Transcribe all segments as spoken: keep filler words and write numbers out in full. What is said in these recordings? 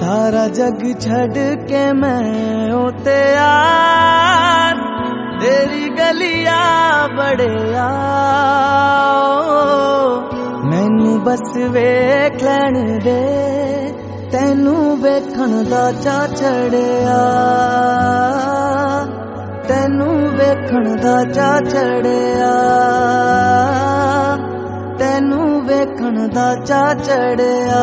सारा जग छड़ के मैं ओ तैयार तेरी गलिया बड़े मैनू बस वेख लैण दे तैनू वेखण दा चा चढ़िया तैनू वेखण दा चा चढ़िया तैनू वेखण दा चा चढ़िया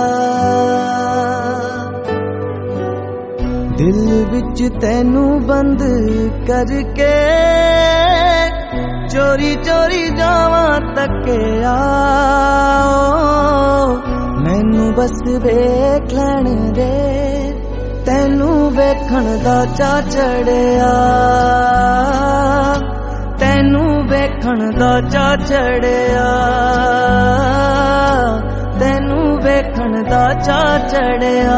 दिल विच तैनू बंद करके चोरी चोरी जावां तकिया मैनू बस वेख लैण दे तैनू वेखण दा चा चढ़िया तैनू वेखण दा चा चढ़िया तैनू वेखण दा चा चढ़िया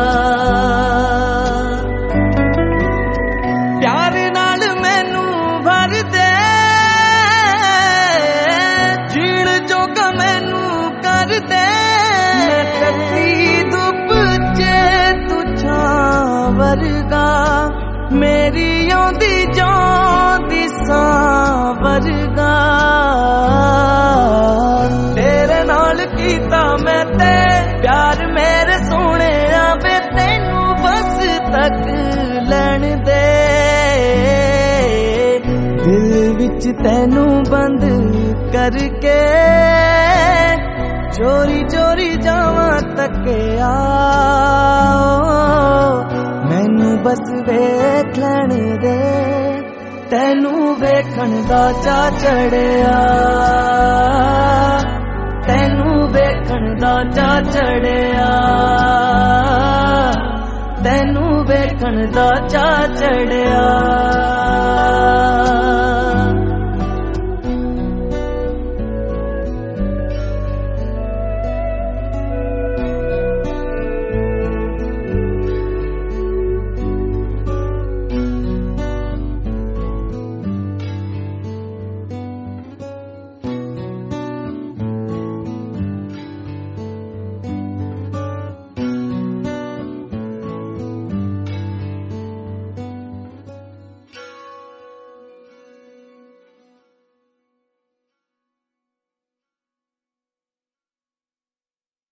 प्यार नाल मैनू भर दे जीण जोगा मैनू कर दे कती धुप चे तू छां वर्गा मेरी आंदी जांदी सां वर्गा तेरे नाल कीता मैं ते प्यार मेरे सोने वे तैनू बस तक लैण दे दिल विच तैनू बंद करके चोरी चोरी जावां तकिया मैनू बस वेख लैण दे तैनू वेखण दा चा चढ़िया तैनू वेखण दा चा चढ़िया तैनू वेखण दा चा चढ़िया